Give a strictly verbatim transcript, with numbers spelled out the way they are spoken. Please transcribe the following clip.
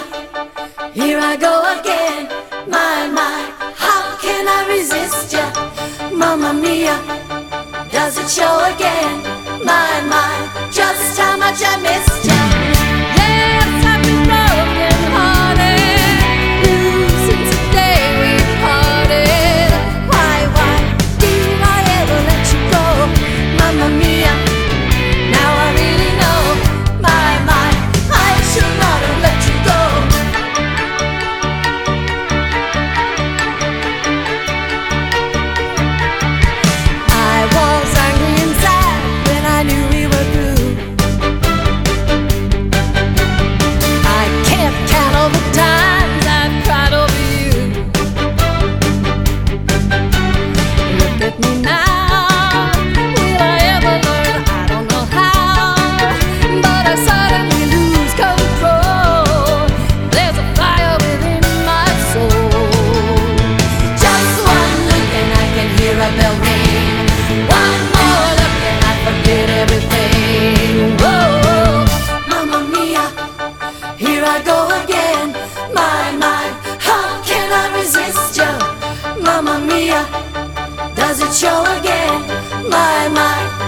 here I go again. My, my, how can I resist ya? Mamma mia, does it show again? My, my, just how much I missed ya. Yes, I've been broken hearted, blue since the day we parted. Why, why did I ever let you go? Mamma mia, now I really know. My, my, I should not have let you go. I was angry and sad when I knew we were through. I can't count all the times I've cried over you. Look at me now, will I ever learn? I don't know how, but I suddenly lose control. There's a fire within my soul. Just one look and I can hear a bell ring. One more look and I forget everything. Whoa, Mamma mia, here I go again. My, my, how can I resist ya? Mamma mia, does it show again? My, my,